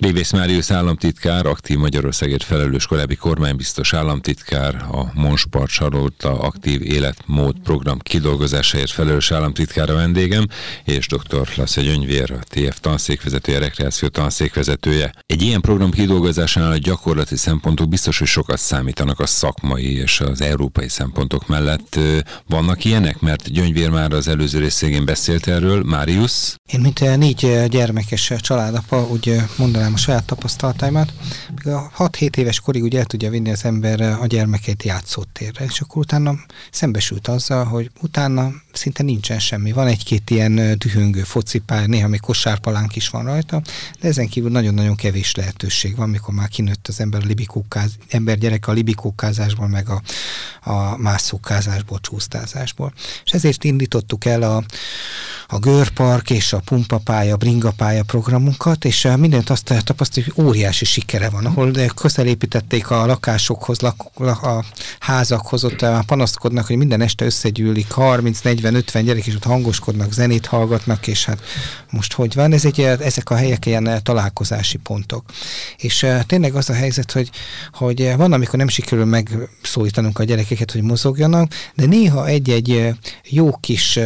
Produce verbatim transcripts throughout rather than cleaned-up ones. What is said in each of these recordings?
Lévész Máriusz államtitkár, aktív Magyarországért felelős korábbi kormánybiztos államtitkár, a Monspart Sarolta aktív életmód program kidolgozásáért felelős államtitkár a vendégem, és dr. Lassza Gyöngyvér, a té ef tanszékvezetője, rekreáció tanszékvezetője. Egy ilyen program kidolgozásánál a gyakorlati szempontok biztos, hogy sokat számítanak a szakmai és az európai szempontok mellett. Vannak ilyenek? Mert Gyöngyvér már az előző részén beszélt erről. Máriusz? Én, mint négy gyermekes családapa, úgy mondanám a saját tapasztalataimat, hat-hét éves korig úgy el tudja vinni az ember a gyermekeit játszótérre, és akkor utána szembesült azzal, hogy utána szinte nincsen semmi. Van egy-két ilyen dühöngő focipálya, néha még kosárpalánk is van rajta, de ezen kívül nagyon-nagyon kevés lehetőség van, mikor már kinőtt az ember a libikókáz, ember gyereke a libikókázásból, meg a, a mászókázásból, csúsztázásból. És ezért indítottuk el a, a görpark és a pumpapálya, bringapálya programunkat, és mindent azt tapasztaljuk, hogy óriási sikere van, ahol közelépítették a lakásokhoz, lak, a házakhoz, ott panaszkodnak, hogy minden este összegyűlik harminc-negyven-ötven gyerek, és ott hangoskodnak, zenét hallgatnak, és hát most hogy van? Ez egy, ezek a helyek ilyen találkozási pontok. És tényleg az a helyzet, hogy, hogy van, amikor nem sikerül megszólítanunk a gyerekeket, hogy mozogjanak, de néha egy-egy jó kis,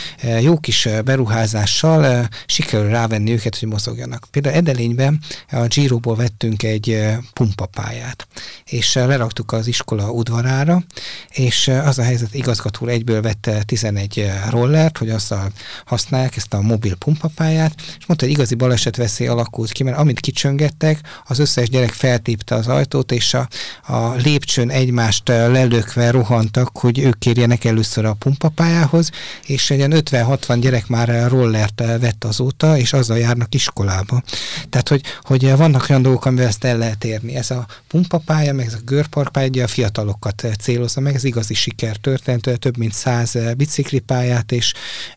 jó kis beruházással sikerül rávenni őket, hogy mozogjanak. Például Edelényben a Giroból vettünk egy pumpapályát, és leraktuk az iskola udvarára, és az a helyzet, igazgató egyből vette tizenegy rollert, hogy azzal használják ezt a mobil pumpapályát, és mondta, hogy igazi balesetveszély alakult ki, mert amint kicsöngettek, az összes gyerek feltépte az ajtót, és a, a lépcsőn egymást lelökve rohantak, hogy ők kérjenek először a pumpapályához, és egy ötven-hatvan gyerek már rollert vett azóta, és azzal járnak iskolába. Tehát, hogy, hogy vannak olyan dolgok, amivel ezt el lehet érni. Ez a pumpapálya, meg ez a görparkpálya, ugye a fiatalokat célozza meg, ez igazi sikertörténet, több mint száz biciklipályát és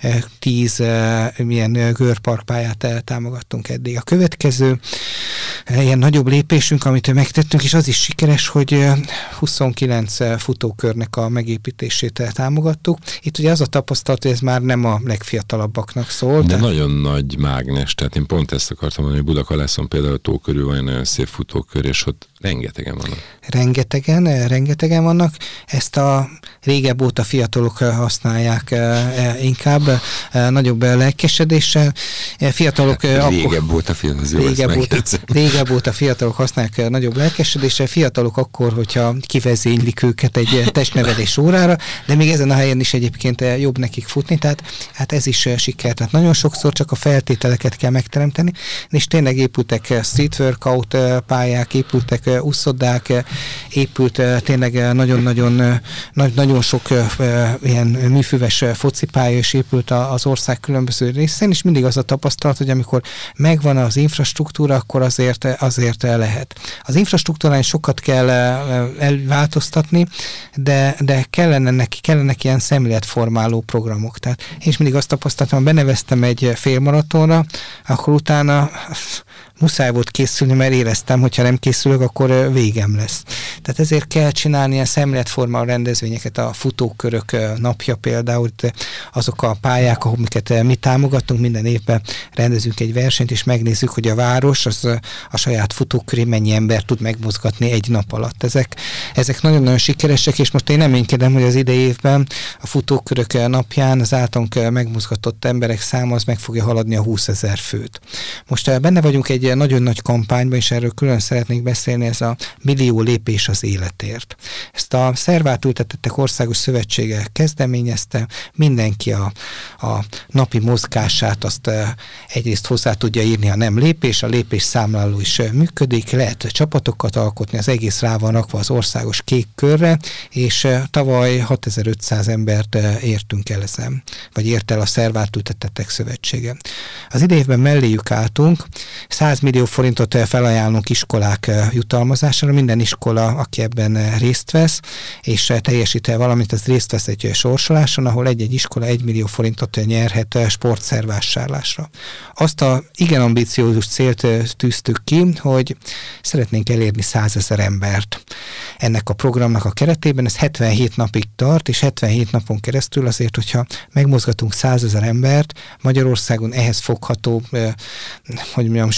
tíz milyen görparkpályát támogattunk eddig. A következő ilyen nagyobb lépésünk, amit megtettünk, és az is sikeres, hogy huszonkilenc futókörnek a megépítését támogattuk. Itt ugye az a tapasztalat, hogy ez már nem a legfiatalabbaknak szól. De tehát... nagyon nagy mágnes, tehát én pont ezt akartam mondani, hogy Budakalászon például a tó körül van egy nagyon szép futókör, és ott rengetegen vannak. Rengetegen, rengetegen vannak. Ezt a régebb óta fiatalok használják inkább, nagyobb lelkesedéssel. Fiatalok... Hát, akkor, régebb óta fiatalok, régebb óta, régebb óta fiatalok használják nagyobb lelkesedéssel. Fiatalok akkor, hogyha kivezénylik őket egy testnevelés órára, de még ezen a helyen is egyébként jobb nekik futni, tehát hát ez is siker. Tehát nagyon sokszor csak a feltételeket kell megteremteni, és tényleg épültek street workout pályák, épültek úszodák, épült tényleg nagyon-nagyon nagyon sok ilyen műfüves focipálya, és épült az ország különböző részén, és mindig az a tapasztalat, hogy amikor megvan az infrastruktúra, akkor azért, azért lehet. Az infrastruktúrán sokat kell elváltoztatni, de, de kellene neki, kellenek ilyen szemléletformáló programok. Tehát én is mindig azt tapasztaltam, ha beneveztem egy félmaratonra, akkor utána muszáj volt készülni, mert éreztem, hogyha nem készülök, akkor végem lesz. Tehát ezért kell csinálni ilyen szemléletformáló rendezvényeket, a futókörök napja például, azok a pályák, amiket mi támogatunk, minden évben rendezünk egy versenyt, és megnézzük, hogy a város az a saját futóköré mennyi ember tud megmozgatni egy nap alatt. Ezek, ezek nagyon-nagyon sikeresek, és most én reménykedem, hogy az idei évben a futókörök napján az általunk megmozgatott emberek száma az meg fogja haladni a húszezer főt. Most benne vagyunk egy nagyon nagy kampányban, és erről külön szeretnék beszélni, ez a millió lépés az életért. Ezt a Szervátültetettek Országos Szövetsége kezdeményezte, mindenki a, a napi mozgását azt egyrészt hozzá tudja írni, ha nem lépés, a lépés számláló is működik, lehet csapatokat alkotni, az egész rá van rakva az országos kék körre, és tavaly hatezer-ötszáz embert értünk el ezen, vagy ért el a Szervátültetettek Szövetsége. Az idejében melléjük álltunk, száz millió forintot felajánlunk iskolák jutalmazására, minden iskola, aki ebben részt vesz, és teljesít el valamit, az részt vesz egy sorsoláson, ahol egy-egy iskola egy millió forintot nyerhet sportszervásárlásra. Azt a igen ambiciózus célt tűztük ki, hogy szeretnénk elérni százezer embert. Ennek a programnak a keretében ez hetvenhét napig tart, és hetvenhét napon keresztül azért, hogyha megmozgatunk százezer embert, Magyarországon ehhez fogható, hogy mondjam,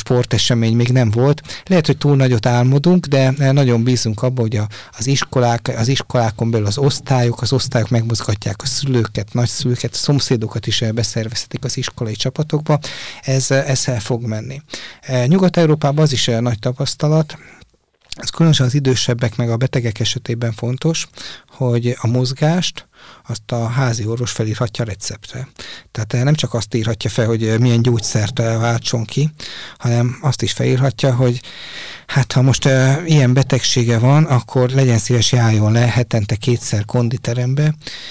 sportesemény még nem volt. Lehet, hogy túl nagyot álmodunk, de nagyon bízunk abban, hogy a, az iskolák, az iskolákon belül az osztályok, az osztályok megmozgatják a szülőket, nagyszülőket, a szomszédokat is beszervezhetik az iskolai csapatokba. Ez, ez el fog menni. Nyugat-Európában az is nagy tapasztalat, ez különösen az idősebbek meg a betegek esetében fontos, hogy a mozgást azt a házi orvos felírhatja receptre. Tehát nem csak azt írhatja fel, hogy milyen gyógyszert váltson ki, hanem azt is felírhatja, hogy hát ha most uh, ilyen betegsége van, akkor legyen szíves, járjon le hetente kétszer konditerembe,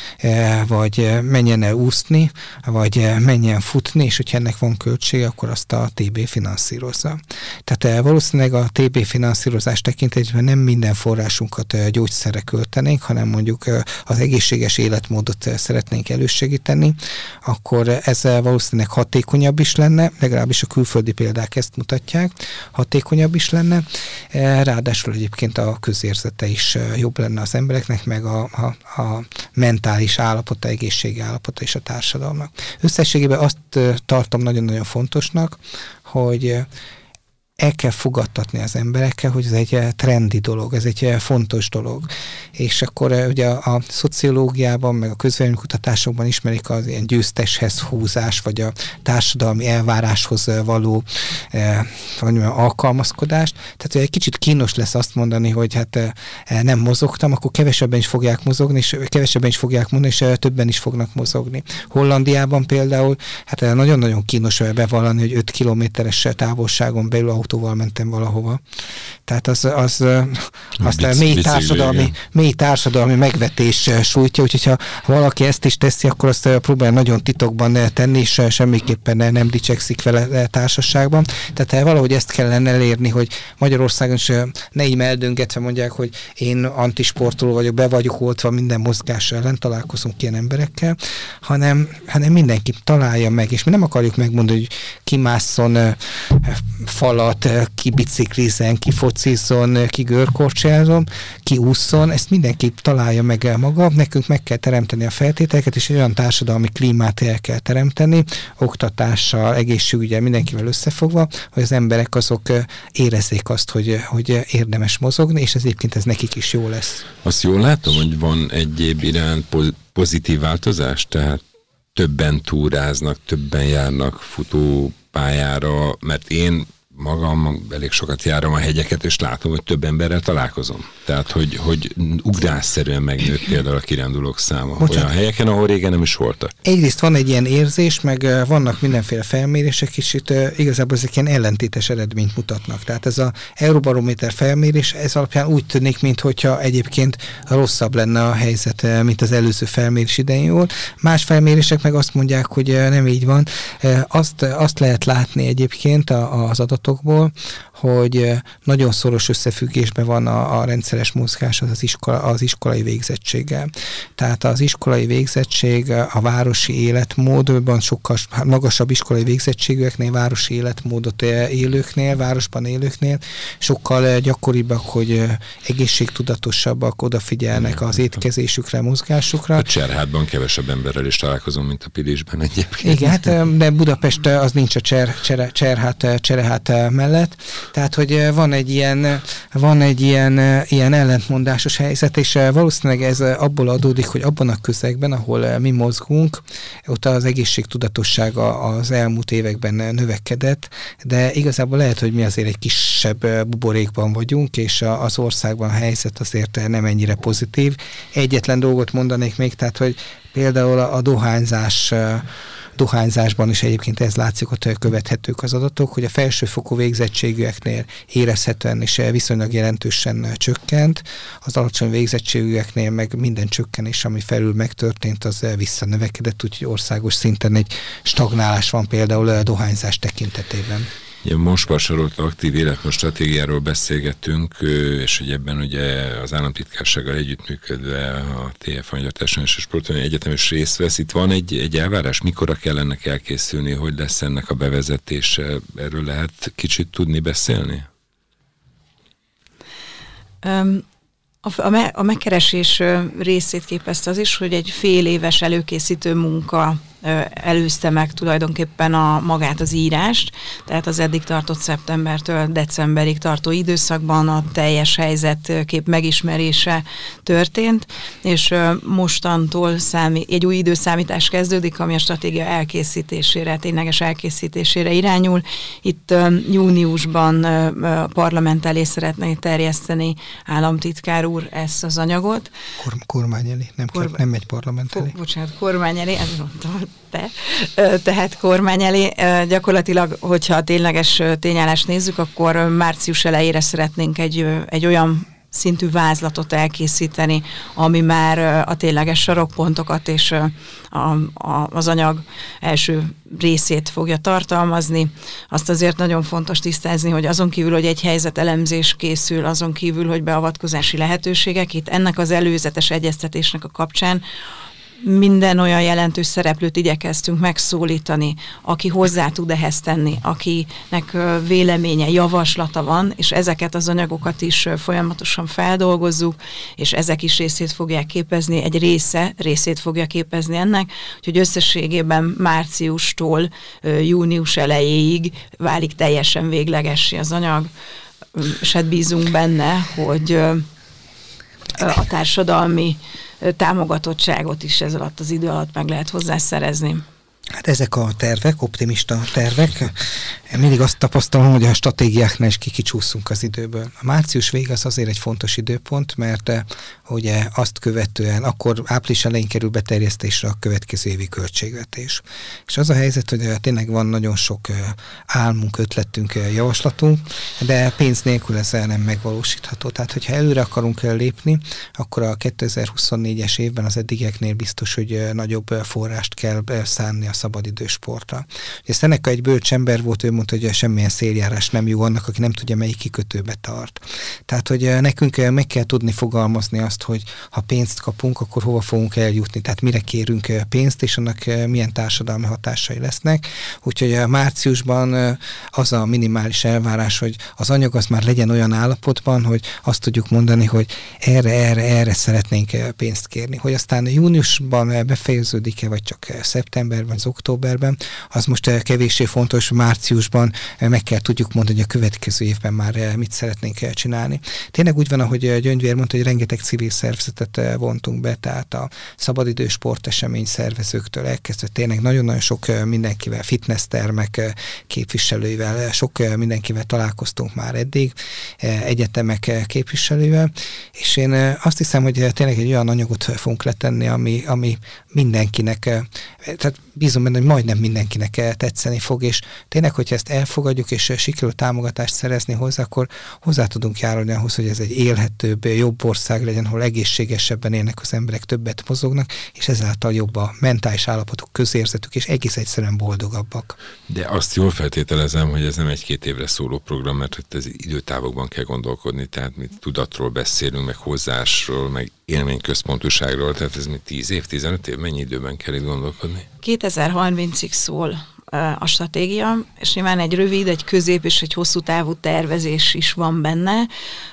uh, vagy uh, menjen el úszni, vagy uh, menjen futni, és hogyha ennek van költsége, akkor azt a té bé finanszírozza. Tehát uh, valószínűleg a té bé finanszírozás tekintetében nem minden forrásunkat uh, gyógyszerre költenénk, hanem mondjuk uh, az egészséges életmódot uh, szeretnénk elősegíteni, akkor uh, ez uh, valószínűleg hatékonyabb is lenne, legalábbis a külföldi példák ezt mutatják, hatékonyabb is lenne. Ráadásul egyébként a közérzete is jobb lenne az embereknek, meg a, a, a mentális állapota, egészségi állapota és a társadalomnak. Összességében azt tartom nagyon-nagyon fontosnak, hogy el kell fogadtatni az emberekkel, hogy ez egy trendi dolog, ez egy fontos dolog. És akkor ugye a, a szociológiában, meg a közvéleménykutatásokban ismerik az ilyen győzteshez húzás, vagy a társadalmi elváráshoz való eh, mondjam, alkalmazkodást. Tehát egy kicsit kínos lesz azt mondani, hogy hát eh, nem mozogtam, akkor kevesebben is fogják mozogni, és kevesebben is fogják mondani, és eh, többen is fognak mozogni. Hollandiában például hát eh, nagyon-nagyon kínos bevallani, hogy öt kilométeres távolságon belül autóval mentem valahova. Tehát az, az azt a mély társadalmi, mély társadalmi megvetés sújtja, úgyhogy ha valaki ezt is teszi, akkor azt próbálja nagyon titokban tenni, és semmiképpen nem dicsekszik vele társaságban. Tehát valahogy ezt kellene elérni, hogy Magyarországon is ne így meldöngetve mondják, hogy én antisportoló vagyok, be vagyok oltva minden mozgás ellen, találkozunk ilyen emberekkel, hanem, hanem mindenki találja meg, és mi nem akarjuk megmondani, hogy kimásszon falat, ki biciklizzen, ki focizzon, ki görkorcsázzon, ki ússzon, ezt mindenki találja meg el maga, nekünk meg kell teremteni a feltételeket, és egy olyan társadalmi klímát el kell teremteni, oktatással, egészségügyel, mindenkivel összefogva, hogy az emberek azok érezzék azt, hogy, hogy érdemes mozogni, és ez egyébként ez nekik is jó lesz. Azt jól látom, hogy van egyéb iránt pozitív változás, tehát többen túráznak, többen járnak futópályára, mert én magam elég sokat járom a hegyeket, és látom, hogy több emberrel találkozom. Tehát, hogy, hogy ugrásszerűen megnőtt például a kirándulók száma. Bocsánat. Olyan helyeken, ahol régen nem is voltak. Egyrészt van egy ilyen érzés, meg vannak mindenféle felmérések is, itt igazából ezek ilyen ellentétes eredményt mutatnak. Tehát ez az Euróbarométer felmérés, ez alapján úgy tűnik, mintha egyébként rosszabb lenne a helyzet, mint az előző felmérés idején volt. Más felmérések meg azt mondják, hogy nem így van. Azt, azt lehet látni egyébként az adatok, hogy nagyon szoros összefüggésben van a, a rendszeres mozgás az, az, iskola, az iskolai végzettséggel. Tehát az iskolai végzettség a városi életmódban sokkal magasabb iskolai végzettségűeknél, városi életmódot élőknél, városban élőknél sokkal gyakoribbak, hogy egészségtudatosabbak, odafigyelnek az étkezésükre, mozgásukra. A Cserhátban kevesebb emberrel is találkozom, mint a Pilisben egyébként. Igen, hát, de Budapest az nincs a Cser, Cser, Cserhát, Cserhát mellett. Tehát, hogy van egy ilyen, van egy ilyen, ilyen ellentmondásos helyzet, és valószínűleg ez abból adódik, hogy abban a közegben, ahol mi mozgunk, ott az egészségtudatossága az elmúlt években növekedett, de igazából lehet, hogy mi azért egy kisebb buborékban vagyunk, és az országban a helyzet azért nem ennyire pozitív. Egyetlen dolgot mondanék még, tehát, hogy például a dohányzás dohányzásban is egyébként ez látszik, hogy követhetők az adatok, hogy a felsőfokú végzettségűeknél érezhetően és viszonylag jelentősen csökkent, az alacsony végzettségűeknél meg minden csökkenés, ami felül megtörtént, az visszanövekedett, úgyhogy országos szinten egy stagnálás van például a dohányzás tekintetében. Ja, Monspart aktív életmód stratégiáról beszélgettünk, és hogy ebben ugye az államtitkársággal együttműködve a té ef Magyar Társadalmi és Sportudományi Egyetem is részt vesz. Itt van egy, egy elvárás, mikorra kell ennek elkészülni, hogy lesz ennek a bevezetése? Erről lehet kicsit tudni beszélni? Um. A, me- a megkeresés részét képezte az is, hogy egy fél éves előkészítő munka előzte meg tulajdonképpen a magát az írást, tehát az eddig tartott szeptembertől decemberig tartó időszakban a teljes helyzetkép megismerése történt, és mostantól számi, egy új időszámítás kezdődik, ami a stratégia elkészítésére, tényleges elkészítésére irányul. Itt júniusban a parlament elé szeretné terjeszteni államtitkár úr ezt az anyagot. Kor- kormány elé, nem, Kormány. nem megy parlament elé. Ko- bocsánat, kormány elé, ezt mondtam, te. Tehát kormány elé. Gyakorlatilag, hogyha a tényleges tényállást nézzük, akkor március elejére szeretnénk egy, egy olyan szintű vázlatot elkészíteni, ami már a tényleges sarokpontokat és a, a, az anyag első részét fogja tartalmazni. Azt azért nagyon fontos tisztázni, hogy azon kívül, hogy egy helyzetelemzés készül, azon kívül, hogy beavatkozási lehetőségek, itt ennek az előzetes egyeztetésnek a kapcsán minden olyan jelentős szereplőt igyekeztünk megszólítani, aki hozzá tud ehhez tenni, akinek véleménye, javaslata van, és ezeket az anyagokat is folyamatosan feldolgozzuk, és ezek is részét fogják képezni, egy része részét fogja képezni ennek, úgyhogy összességében márciustól június elejéig válik teljesen véglegessé az anyag, és hát bízunk benne, hogy a társadalmi támogatottságot is ez alatt az idő alatt meg lehet hozzá szerezni. Hát ezek a tervek, optimista tervek, mindig azt tapasztalom, hogy a stratégiáknál is kikicsúszunk az időből. A március vég az azért egy fontos időpont, mert ugye azt követően, akkor április elején kerül beterjesztésre a következő évi költségvetés. És az a helyzet, hogy tényleg van nagyon sok álmunk, ötletünk, javaslatunk, de pénz nélkül ez nem megvalósítható. Tehát, hogyha előre akarunk lépni, akkor a kétezer-huszonnégyes évben az eddigieknél biztos, hogy nagyobb forrást kell szánni a szabadidős sportra. Ezt ennek egy bölcs ember volt, ő mondta, hogy semmilyen széljárás nem jó annak, aki nem tudja, melyik kikötőbe tart. Tehát, hogy nekünk meg kell tudni fogalmazni azt, hogy ha pénzt kapunk, akkor hova fogunk eljutni, tehát mire kérünk pénzt, és annak milyen társadalmi hatásai lesznek. Úgyhogy márciusban az a minimális elvárás, hogy az anyag az már legyen olyan állapotban, hogy azt tudjuk mondani, hogy erre, erre, erre szeretnénk pénzt kérni. Hogy aztán júniusban befejeződik-e, vagy csak szeptemberben, vagy októberben, az most kevéssé fontos, márciusban meg kell tudjuk mondani, hogy a következő évben már mit szeretnénk csinálni. Tényleg úgy van, ahogy Gyöngyvér mondta, hogy rengeteg civil szervezetet vontunk be, tehát a szabadidős sportesemény szervezőktől elkezdve tényleg nagyon-nagyon sok mindenkivel, fitnesstermek képviselőivel, sok mindenkivel találkoztunk már eddig, egyetemek képviselőivel, és én azt hiszem, hogy tényleg egy olyan anyagot fogunk letenni, ami, ami mindenkinek, tehát bízom benne, hogy majdnem mindenkinek tetszeni fog, és tényleg, hogyha ezt elfogadjuk, és sikerül támogatást szerezni hozzá, akkor hozzá tudunk járulni ahhoz, hogy ez egy élhetőbb, jobb ország legyen, ahol egészségesebben élnek az emberek, többet mozognak, és ezáltal jobb a mentális állapotuk, közérzetük, és egész egyszerűen boldogabbak. De azt jól feltételezem, hogy ez nem egy-két évre szóló program, mert itt az időtávokban kell gondolkodni, tehát mi tudatról beszélünk, meg hozzáásról, meg élményközpontúságról, tehát ez mi tíz év, tizenöt év, mennyi időben kell itt gondolkodni? kétezer-harmincig szól a stratégia, és nyilván egy rövid, egy közép és egy hosszú távú tervezés is van benne,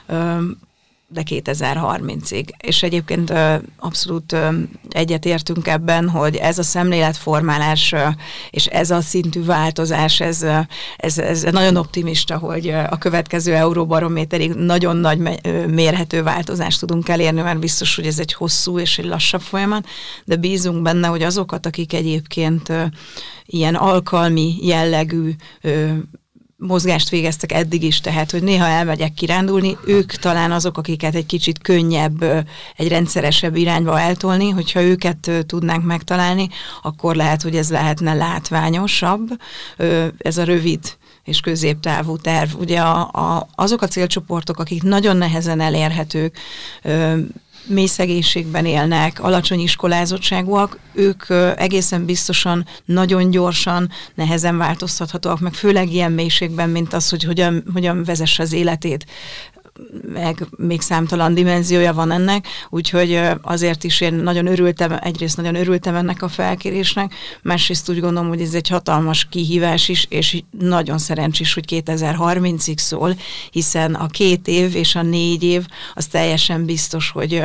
de kétezer-harmincig. És egyébként abszolút egyetértünk ebben, hogy ez a szemléletformálás és ez a szintű változás, ez, ez, ez nagyon optimista, hogy a következő Euróbarométerig nagyon nagy mérhető változást tudunk elérni, mert biztos, hogy ez egy hosszú és egy lassabb folyamat, de bízunk benne, hogy azokat, akik egyébként ilyen alkalmi jellegű mozgást végeztek eddig is, tehát, hogy néha elmegyek kirándulni, ők talán azok, akiket egy kicsit könnyebb, egy rendszeresebb irányba eltolni, hogyha őket tudnánk megtalálni, akkor lehet, hogy ez lehetne látványosabb. Ez a rövid és középtávú terv. Ugye a, a, azok a célcsoportok, akik nagyon nehezen elérhetők, mély szegénységben élnek, alacsony iskolázottságúak, ők egészen biztosan nagyon gyorsan, nehezen változtathatóak, meg főleg ilyen mélységben, mint az, hogy hogyan, hogyan vezesse az életét, meg még számtalan dimenziója van ennek, úgyhogy azért is én nagyon örültem, egyrészt nagyon örültem ennek a felkérésnek, másrészt úgy gondolom, hogy ez egy hatalmas kihívás is, és nagyon szerencsés, hogy kétezer-harmincig szól, hiszen a két év és a négy év az teljesen biztos, hogy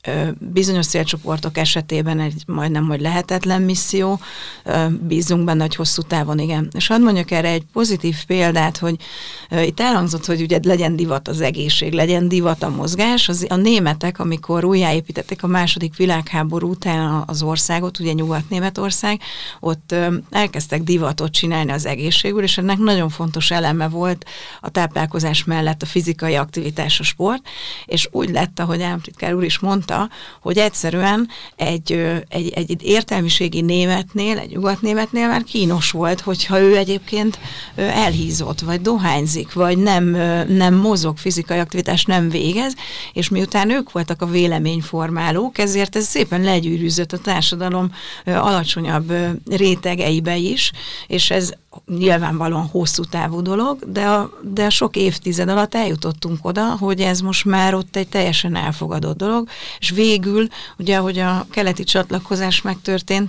bizonyos célcsoportok esetében egy majdnem, hogy lehetetlen misszió, bízunk benne, hogy hosszú távon igen. És hadd mondjak erre egy pozitív példát, hogy itt elhangzott, hogy ugye legyen divat az egészség, legyen divat a mozgás. Az, a németek, amikor újjáépítették a második világháború után az országot, ugye Nyugat-Németország, ott elkezdtek divatot csinálni az egészségül, és ennek nagyon fontos eleme volt a táplálkozás mellett a fizikai aktivitás, a sport, és úgy lett, ahogy államtitkár úr is mondta, hogy egyszerűen egy, egy, egy értelmiségi németnél, egy nyugatnémetnél már kínos volt, hogyha ő egyébként elhízott, vagy dohányzik, vagy nem, nem mozog, fizikai aktivitás nem végez, és miután ők voltak a véleményformálók, ezért ez szépen legyűrűzött a társadalom alacsonyabb rétegeibe is, és ez nyilvánvalóan hosszú távú dolog, de a, de a sok évtized alatt eljutottunk oda, hogy ez most már ott egy teljesen elfogadott dolog, és végül, ugye, ahogy a keleti csatlakozás megtörtént,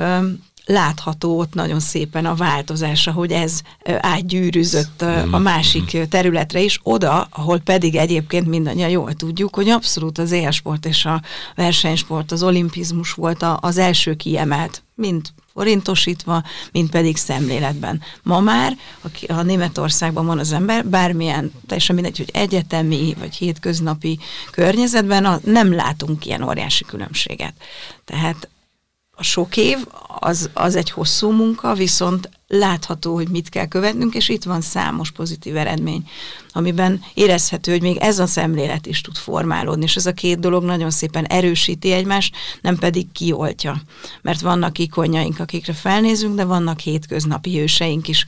látható ott nagyon szépen a változása, hogy ez átgyűrűzött a másik területre is, oda, ahol pedig egyébként mindannyian jól tudjuk, hogy abszolút az élsport és a versenysport, az olimpizmus volt az első kiemelt, mind forintosítva, mint pedig szemléletben. Ma már, ha Németországban van az ember, bármilyen, teljesen mindegy, hogy egyetemi vagy hétköznapi környezetben a, nem látunk ilyen óriási különbséget. Tehát a sok év az, az egy hosszú munka, viszont látható, hogy mit kell követnünk, és itt van számos pozitív eredmény, amiben érezhető, hogy még ez a szemlélet is tud formálódni, és ez a két dolog nagyon szépen erősíti egymást, nem pedig kioltja. Mert vannak ikonjaink, akikre felnézünk, de vannak hétköznapi hőseink is,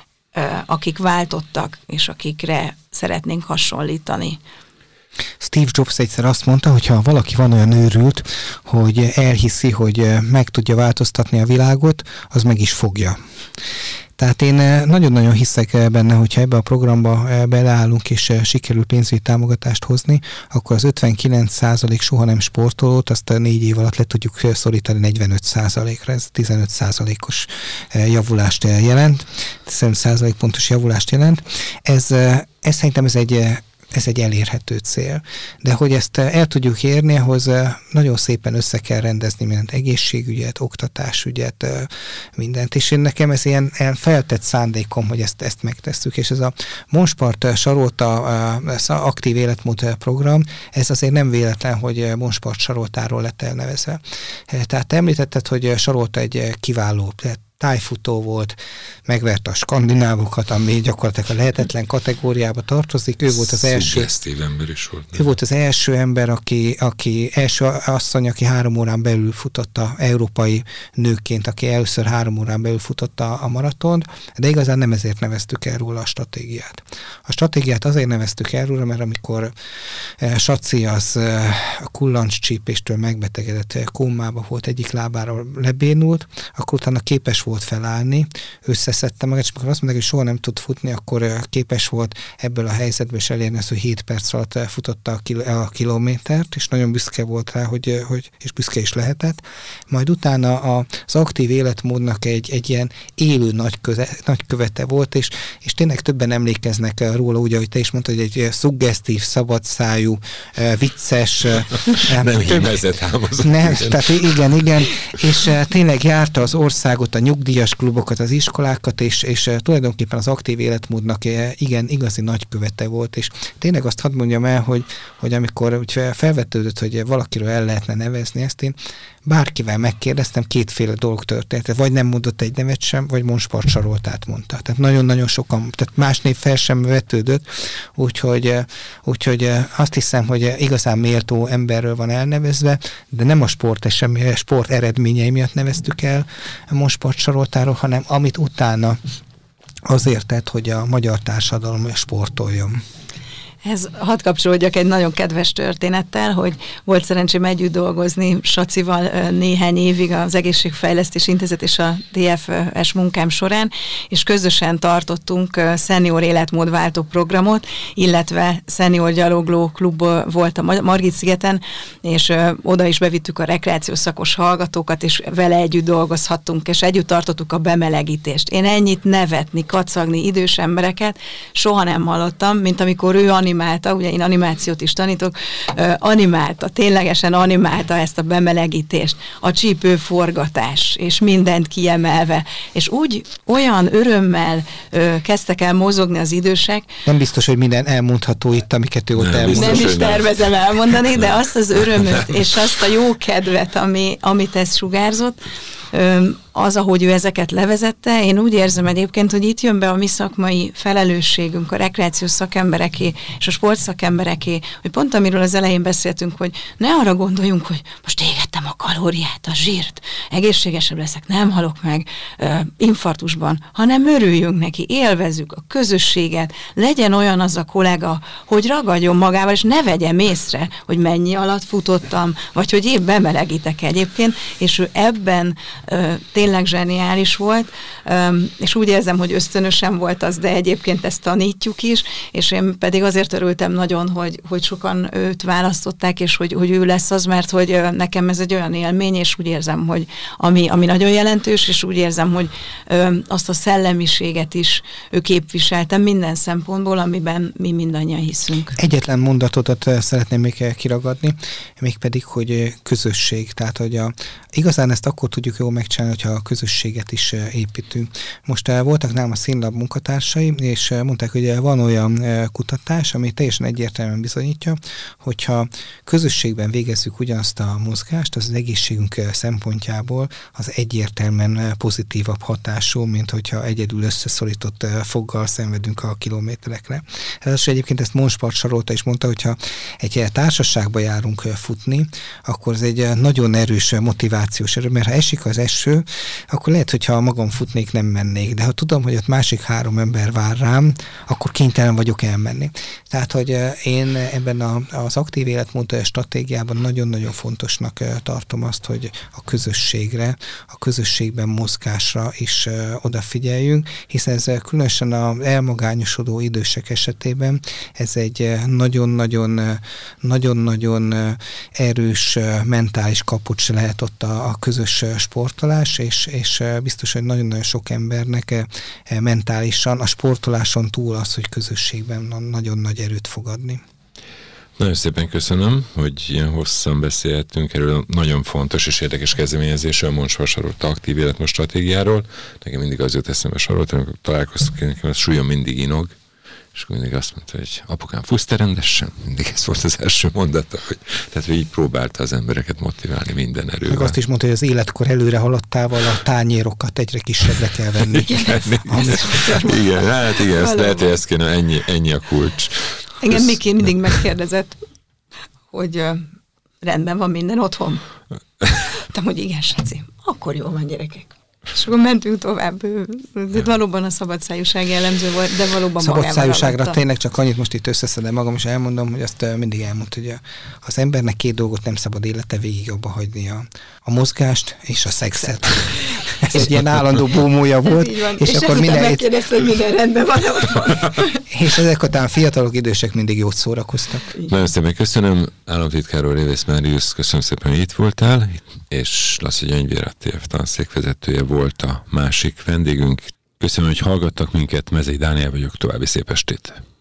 akik váltottak, és akikre szeretnénk hasonlítani. Steve Jobs egyszer azt mondta, hogy ha valaki van olyan őrült, hogy elhiszi, hogy meg tudja változtatni a világot, az meg is fogja. Tehát én nagyon-nagyon hiszek benne, hogyha ebbe a programba beleállunk és sikerül pénzügyi támogatást hozni, akkor az ötvenkilenc százalék soha nem sportolót, azt a négy év alatt le tudjuk szorítani negyvenöt százalékra. Ez tizenöt százalékos javulást jelent, tizenöt százalék pontos javulást jelent. Ez, ez szerintem ez egy Ez egy elérhető cél. De hogy ezt el tudjuk érni, ahhoz nagyon szépen össze kell rendezni mindent, egészségügyet, oktatásügyet, mindent. És én nekem ez ilyen feltett szándékom, hogy ezt, ezt megtesszük. És ez a Monspart Sarolta ez az aktív életmód program, ez azért nem véletlen, hogy Monspart Saroltáról lett elnevezve. Tehát említetted, hogy Sarolta egy kiváló tájfutó volt, megverte a skandinávokat, ami gyakorlatilag a lehetetlen kategóriába tartozik. Ő volt az első. Szuggesztív ember is volt. Ő volt az első ember, aki, aki első asszony, aki három órán belül futotta, európai nőként, aki először három órán belül futotta a maratont, de igazán nem ezért neveztük el róla a stratégiát. A stratégiát azért neveztük el róla, mert amikor Saci az a kullancscsípéstől megbetegedett, kómába volt, egyik lábáról lebénult, akkor utána képes volt felállni, összeszedte magát, és amikor azt mondták, hogy soha nem tud futni, akkor képes volt ebből a helyzetből is elérni azt, hogy hét perc alatt futotta a, kil- a kilométert, és nagyon büszke volt rá, hogy, hogy, és büszke is lehetett. Majd utána az aktív életmódnak egy, egy ilyen élő nagyköze, nagykövete volt, és, és tényleg többen emlékeznek róla, úgy, ahogy te is mondtad, hogy egy szuggesztív, szabadszájú, vicces... nem hímezett hámozott. Nem, tehát igen, igen, és tényleg járta az országot, a nyugdíjas klubokat, az iskolákat, és, és tulajdonképpen az aktív életmódnak igen, igazi nagykövete volt, és tényleg azt hadd mondjam el, hogy, hogy amikor úgy felvetődött, hogy valakiről el lehetne nevezni ezt, én bárkivel megkérdeztem, kétféle dolog történt, vagy nem mondott egy nevet sem, vagy Monspart Saroltát mondta. Tehát nagyon-nagyon sokan, tehát más név fel sem vetődött, úgyhogy, úgyhogy azt hiszem, hogy igazán méltó emberről van elnevezve, de nem a sport, esemény, sport eredményei miatt neveztük el Monspart Saroltáról, hanem amit utána azért tett, hogy a magyar társadalom sportoljon. Ez hadd kapcsolódjak egy nagyon kedves történettel, hogy volt szerencsém együtt dolgozni Sacival néhány évig az Egészségfejlesztés Intézet és a dé ef es munkám során, és közösen tartottunk szenior életmódváltó programot, illetve szenior gyalogló klub volt a Margit-szigeten, és oda is bevittük a rekreációs szakos hallgatókat, és vele együtt dolgozhattunk, és együtt tartottuk a bemelegítést. Én ennyit nevetni, kacagni idős embereket soha nem hallottam, mint amikor ő animált animálta, ugye én animációt is tanítok, animálta, ténylegesen animálta ezt a bemelegítést, a csípőforgatás, és mindent kiemelve, és úgy olyan örömmel ö, kezdtek el mozogni az idősek. Nem biztos, hogy minden elmondható itt, amiket ő ott elmondott. Nem is tervezem elmondani, de azt az örömöt, és azt a jó kedvet, ami, amit ez sugárzott, ö, az, ahogy ő ezeket levezette, én úgy érzem egyébként, hogy itt jön be a mi szakmai felelősségünk, a rekreációs szakembereké és a sportszakembereké, hogy pont amiről az elején beszéltünk, hogy ne arra gondoljunk, hogy most égettem a kalóriát, a zsírt, egészségesebb leszek, nem halok meg uh, infarktusban, hanem örüljünk neki, élvezzük a közösséget, legyen olyan az a kollega, hogy ragadjon magával, és ne vegyem észre, hogy mennyi alatt futottam, vagy hogy épp bemelegítek egyébként, és ő ebben uh, tényleg zseniális volt, és úgy érzem, hogy ösztönösen volt az, de egyébként ezt tanítjuk is, és én pedig azért örültem nagyon, hogy, hogy sokan őt választották, és hogy, hogy ő lesz az, mert hogy nekem ez egy olyan élmény, és úgy érzem, hogy ami, ami nagyon jelentős, és úgy érzem, hogy azt a szellemiséget is ő képviselte minden szempontból, amiben mi mindannyian hiszünk. Egyetlen mondatot szeretném még kiragadni, mégpedig, hogy közösség. Tehát, hogy a, igazán ezt akkor tudjuk jól megcsinálni, hogyha a közösséget is építünk. Most voltak nálam a Színlab munkatársai, és mondták, hogy van olyan kutatás, ami teljesen egyértelműen bizonyítja, hogyha közösségben végezzük ugyanazt a mozgást, az az egészségünk szempontjából az egyértelműen pozitívabb hatású, mint hogyha egyedül összeszorított foggal szenvedünk a kilométerekre. Ez egyébként ezt Monspart Sarolta is mondta, hogyha egy társaságba járunk futni, akkor ez egy nagyon erős motivációs erő, mert ha esik az eső, akkor lehet, hogyha magam futnék, nem mennék, de ha tudom, hogy ott másik három ember vár rám, akkor kénytelen vagyok elmenni. Tehát, hogy én ebben a, az aktív életmód stratégiában nagyon-nagyon fontosnak tartom azt, hogy a közösségre, a közösségben mozgásra is odafigyeljünk, hiszen ez különösen az elmagányosodó idősek esetében ez egy nagyon-nagyon nagyon-nagyon erős mentális kapocs lehet ott a, a közös sportolás, és, és biztos, hogy nagyon-nagyon sok embernek mentálisan, a sportoláson túl az, hogy közösségben nagyon nagy erőt fog adni. Nagyon szépen köszönöm, hogy ilyen hosszan beszélhetünk erről nagyon fontos és érdekes kezdeményezésről, a Monspart Sarolta aktív életmód stratégiáról. Nekem mindig az jött eszembe Sarolta, amikor találkoztunk, nekem a súlyom mindig inog, és akkor mindig azt mondta, hogy apukám, fusz te rendesen? Mindig ez volt az első mondata, hogy, tehát hogy így próbálta az embereket motiválni minden erővel. Meg azt is mondta, hogy az életkor előre haladtával a tányérokat egyre kisebbre kell venni. Igen, igen, hát igen, ezt lehet, hogy ezt kéne, ennyi, ennyi a kulcs. Igen, Kösz... Miki mindig megkérdezett, hogy uh, rendben van minden otthon. Te, hogy igen, Saci, akkor jól van, gyerekek. És akkor mentünk tovább. Itt valóban a szabadszájúság jellemző volt, de valóban szabadszájúságra tényleg csak annyit most itt összeszedem magam, és elmondom, hogy azt mindig elmondta, hogy az embernek két dolgot nem szabad élete végig abba hagyni, a, a mozgást és a szexet. Ez egy ilyen állandó bómója volt. És, és akkor minden megkérdezte, hogy minden rendben van otthon. És ezek után fiatalok, idősek mindig jót szórakoztak. Nagyon szépen köszönöm, államtitkár úr, Révész Máriusz, köszönöm szépen, hogy itt voltál, és Lasszi Gyöngyvér, a té ef tanszékvezetője volt a másik vendégünk. Köszönöm, hogy hallgattak minket, Mezei Dániel vagyok, további szép estét!